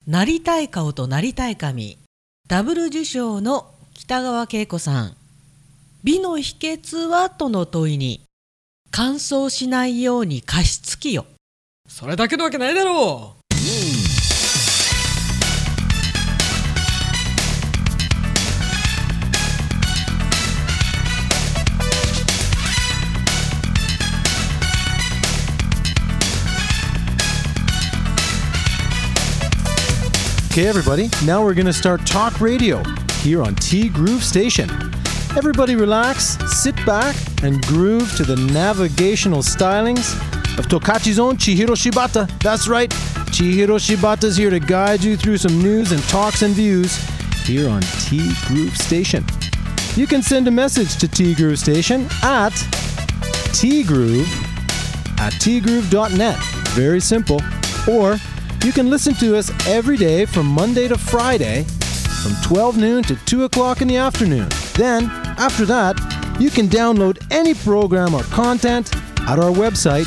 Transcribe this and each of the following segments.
なりたい顔となりたい髪ダブル受賞の北川景子さん。美の秘訣はとの問いに、乾燥しないように加湿器よ。 それだけのわけないだろう。 Okay, everybody, now we're going to start talk radio here on T Groove Station. Everybody relax, sit back, and groove to the navigational stylings of Tokachi's own Chihiro Shibata. That's right, Chihiro Shibata's here to guide you through some news and talks and views here on T Groove Station. You can send a message to T Groove Station at tgroove@tgroove.net. Very simple. Or you can listen to us every day from Monday to Friday from 12 noon to 2 o'clock in the afternoon. Then, after that, you can download any program or content at our website,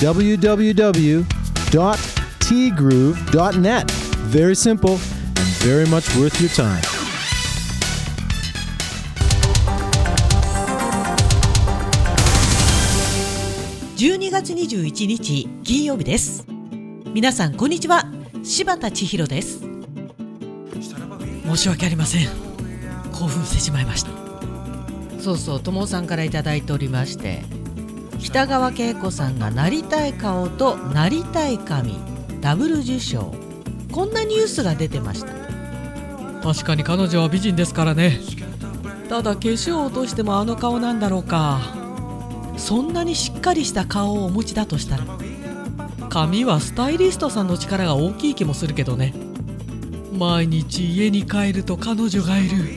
www.tgroove.net. Very simple and very much worth your time. 12月21日金曜日です。皆さんこんにちは、柴田千尋です。申し訳ありません、興奮してしまいました。そうそう、友さんからいただいておりまして、北川景子さんがなりたい顔となりたい髪ダブル受賞、こんなニュースが出てました。 確かに彼女は美人ですからね。ただ化粧を落としてもあの顔なんだろうか。 そんなにしっかりした顔をお持ちだとしたら、 髪はスタイリストさんの力が大きい気もするけどね。毎日家に帰ると彼女がいる。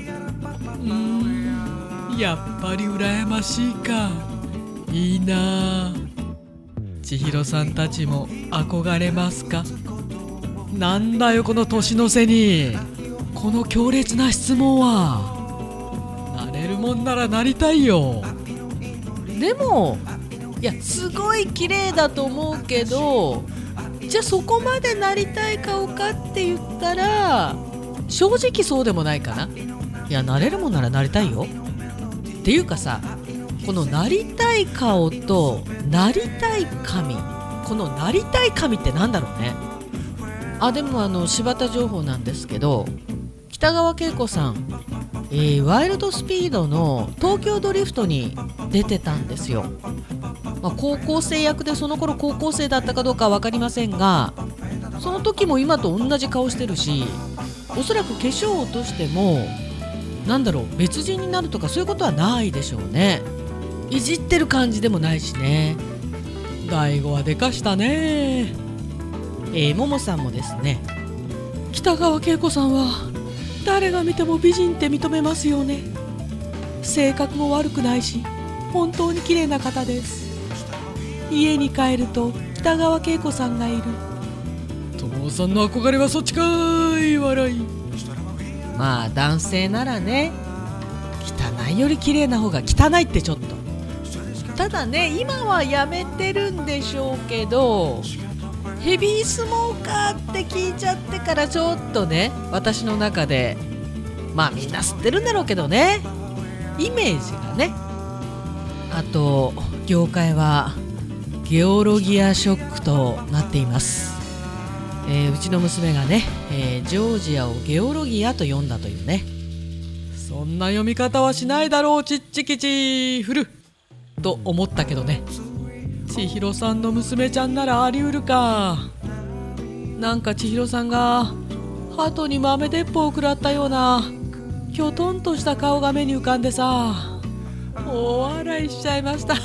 やっぱり羨ましいか。いいな。千尋さんたちも憧れますか？なんだよこの年の瀬にこの強烈な質問は。なれるもんならなりたいよ。 でもいや、すごい綺麗だと思うけど、じゃあそこまでなりたい顔かって言ったら正直そうでもないかな。いや、なれるもんならなりたいよ。っていうかさ、このなりたい顔となりたい髪、このなりたい髪ってなんだろうね。でも柴田情報なんですけど、北川景子さん、ワイルドスピードの東京ドリフトに出てたんですよ。高校生役で、その頃高校生だったかどうかは分かりませんが、その時も今と同じ顔してるし、おそらく化粧を落としても別人になるとかそういうことはないでしょうね。いじってる感じでもないしね。 大悟はでかしたね。 ももさんもですね、 北川景子さんは誰が見ても美人って認めますよね。性格も悪くないし本当に綺麗な方です。家に帰ると北川景子さんがいる。友さんの憧れはそっちかい。笑い。 まあ男性ならね、汚いより綺麗な方が、汚いってちょっと、ただね、今はやめてるんでしょうけど、ヘビースモーカーって聞いちゃってからちょっとね、私の中でみんな吸ってるんだろうけどね、イメージがね。あと業界はゲオロギアショックとなっています。うちの娘がね、ジョージアをゲオロギアと読んだというね。 そんな読み方はしないだろう、ちっちきちふると思ったけどね。千尋さんの娘ちゃんならありうるか。なんか千尋さんが鳩に豆鉄砲を食らったようなきょとんとした顔が目に浮かんでさ、大笑いしちゃいました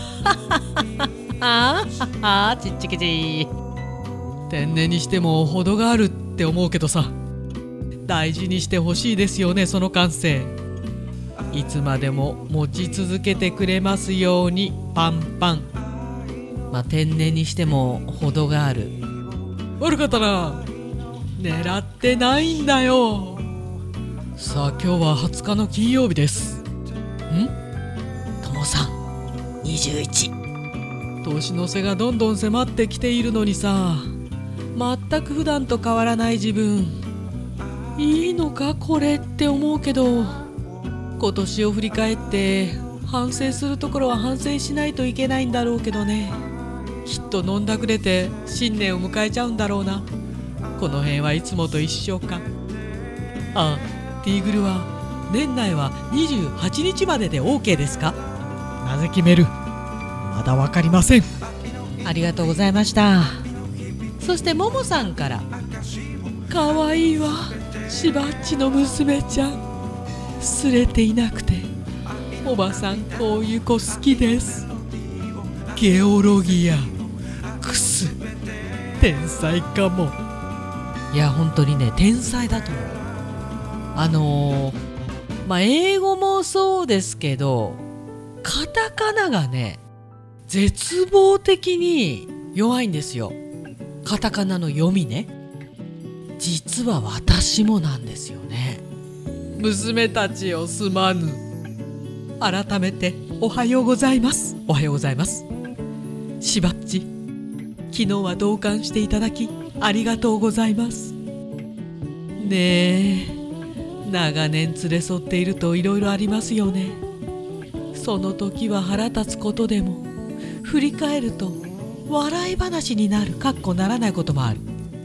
ちっちきち。天然にしても程があるって思うけどさ、大事にしてほしいですよね、その感性。いつまでも持ち続けてくれますように。パンパン。 天然にしても程がある。 悪かったな。狙ってないんだよ。さあ今日は20日の金曜日です。 ともさん21。 年の瀬がどんどん迫ってきているのにさ、全く普段と変わらない自分、 いいのかこれって思うけど、今年を振り返って反省するところは反省しないといけないんだろうけどね。きっと飲んだくれて新年を迎えちゃうんだろうな。この辺はいつもと一緒か。あ、ティーグルは年内は28日までで OK ですか？なぜ決める？まだわかりません。 ありがとうございました。そしてももさんから、 かわいいわ、しばっちの娘ちゃん。すれていなくて、おばさんこういう子好きです。ゲオロギアクス、天才かも。 いや本当にね、天才だと思う。英語もそうですけど、カタカナがね絶望的に弱いんですよ。カタカナの読みね。実は私もなんですよね。 娘たちをすまぬ。改めておはようございます。おはようございます。しばっち、昨日は同感していただきありがとうございます。ねえ、長年連れ添っているといろいろありますよね。その時は腹立つことでも、振り返ると笑い話になるならないこともある。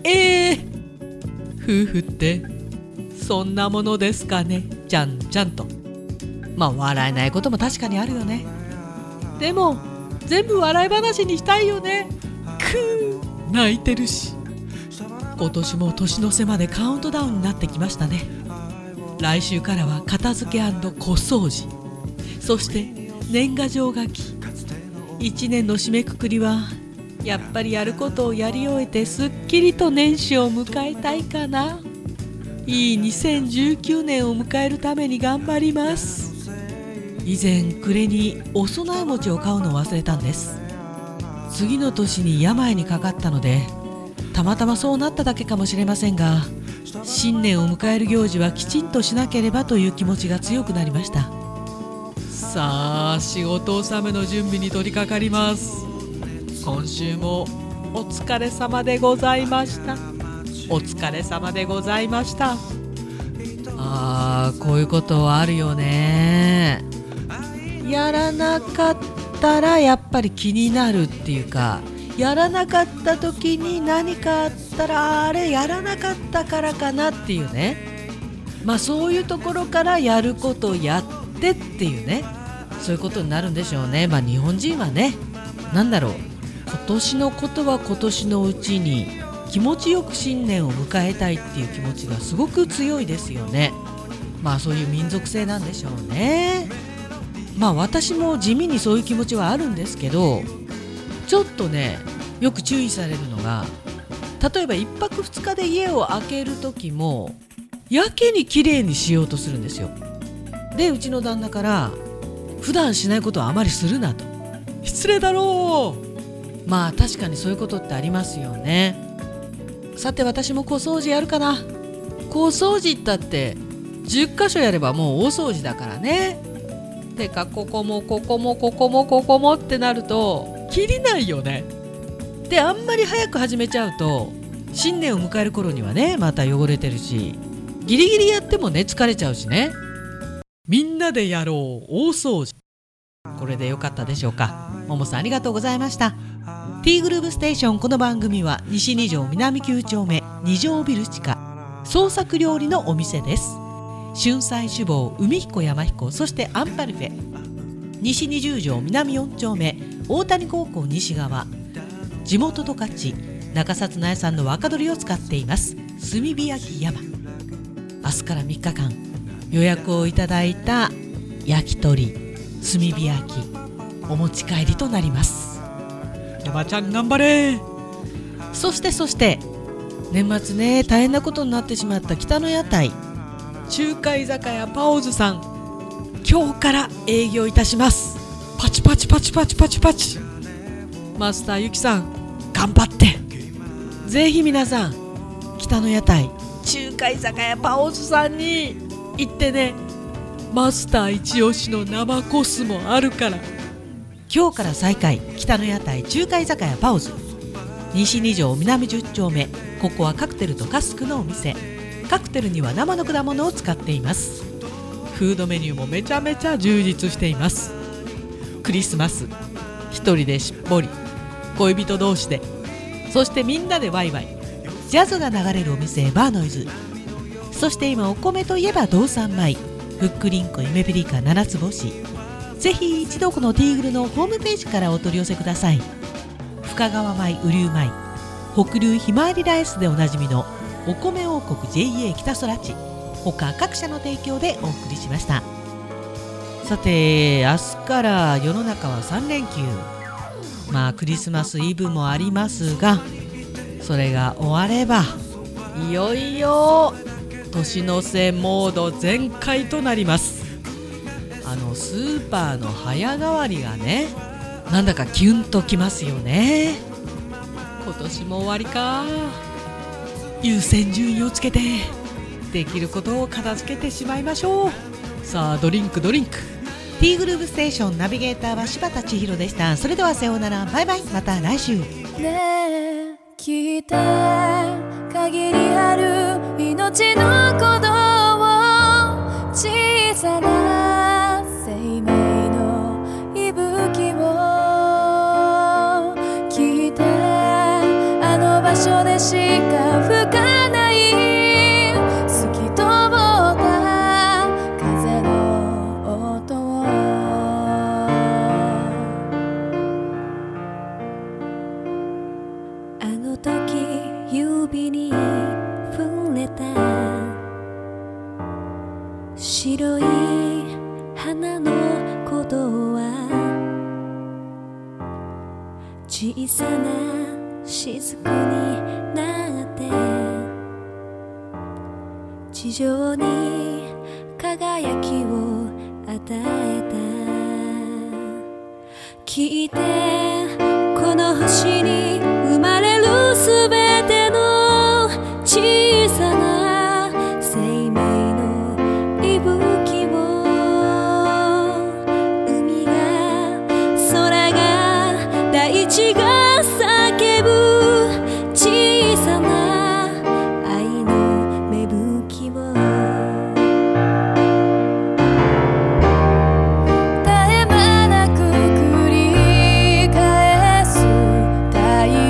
夫婦ってそんなものですかね、ちゃんと。 笑えないことも確かにあるよね。でも全部笑い話にしたいよね。 泣いてるし。今年も年の瀬までカウントダウンになってきましたね。来週からは片付け&小掃除、そして年賀状書き。1年の締めくくりはやっぱりやることをやり終えてすっきりと年始を迎えたいかな。いい2019年を迎えるために頑張ります。以前暮れにお供え餅を買うのを忘れたんです。次の年に病にかかったので、たまたまそうなっただけかもしれませんが、新年を迎える行事はきちんとしなければという気持ちが強くなりました。さあ、仕事納めの準備に取り掛かります。今週もお疲れ様でございました。お疲れ様でございました。 こういうことはあるよね。やらなかったらやっぱり気になるっていうか、やらなかった時に何かあったら、あれやらなかったからかなっていうね。そういうところからやることをやってっていうね、そういうことになるんでしょうね。日本人はね、今年のことは今年のうちに気持ちよく新年を迎えたいっていう気持ちがすごく強いですよね。そういう民族性なんでしょうね。私も地味にそういう気持ちはあるんですけど、ちょっとねよく注意されるのが、例えば1泊2日で家を空ける時もやけに綺麗にしようとするんですよ。でうちの旦那から、普段しないことはあまりするなと。失礼だろう。確かにそういうことってありますよね。さて私も小掃除やるかな。小掃除ったって10箇所やればもう大掃除だからね。てかここもここもここもここもってなるときりないよね。 であんまり早く始めちゃうと新年を迎える頃にはねまた汚れてるし、ギリギリやってもね疲れちゃうしね。 みんなでやろう大掃除。 これでよかったでしょうか。ももさんありがとうございました。T グルーブステーション、この番組は西2条南9丁目2条ビル地下創作料理のお店です。春菜酒坊海彦山彦、そしてアンパルフェ、西20条南4丁目大谷高校西側、地元十勝中札苗産の若鶏を使っています炭火焼き山。明日から3日間予約をいただいた焼き鳥炭火焼きお持ち帰りとなります。 山ちゃん頑張れ。 そして年末ね大変なことになってしまった北の屋台中華居酒屋パオズさん、今日から営業いたします。パチパチパチパチパチパチ。マスターゆきさん頑張って。 ぜひ皆さん北の屋台中華居酒屋パオズさんに行ってね。 マスター一押しの生コスもあるから。 今日から再開、北の屋台中華居酒屋パオズ、西2条南10丁目。ここはカクテルとカスクのお店。 カクテルには生の果物を使っています。フードメニューもめちゃめちゃ充実しています。クリスマス、一人でしっぽり、恋人同士で、そしてみんなでワイワイ、ジャズが流れるお店バーノイズ、そして今お米といえば道産米、ふっくりんこゆめぴりか七つ星。ぜひ一度このティーグルのホームページからお取り寄せください。深川米、雨竜米、北流ひまわりライスでおなじみのお米王国 JA 北空地、他各社の提供でお送りしました。さて、明日から世の中は3連休、クリスマスイブもありますが、それが終わればいよいよ年の瀬モード全開となります。スーパーの早変わりがね、なんだかキュンときますよね。今年も終わりか。優先順位をつけてできることを片付けてしまいましょう。さあ、ドリンク。ティーグルーヴステーションナビゲーターは柴田千尋でした。それではさようなら、バイバイ、また来週。 ねえ聞いて、限りある命の鼓動を、小さな生命の息吹を聞いて、あの場所でしか吹かない透き通った風の音を、あの時指に触れた白い花の鼓動は、小さな雫になって地上に輝きを与えた。聞いて、この星に生まれるすべての小さな生命の息吹を、海が空が大地が叫ぶ小さな愛の芽吹きを、絶え間なく繰り返す太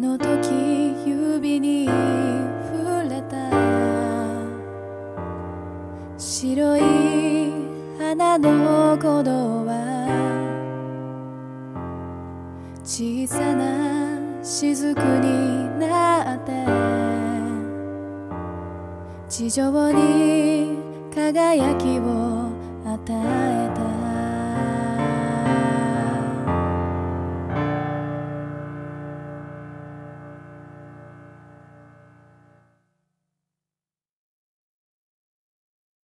の時指に触れた白い花の鼓動は小さな雫になって地上に輝きを与えた